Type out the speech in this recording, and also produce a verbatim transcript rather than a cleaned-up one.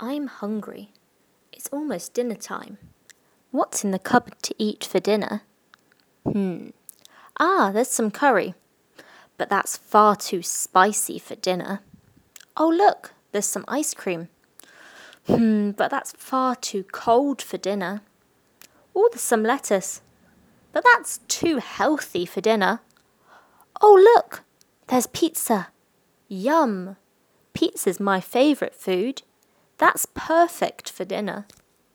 I'm hungry. It's almost dinner time. What's in the cupboard to eat for dinner? Hmm. Ah, there's some curry. But that's far too spicy for dinner. Oh, look, there's some ice cream. Hmm, but that's far too cold for dinner. Oh, there's some lettuce. But that's too healthy for dinner. Oh, look, there's pizza. Yum! Pizza's my favourite food. That's perfect for dinner.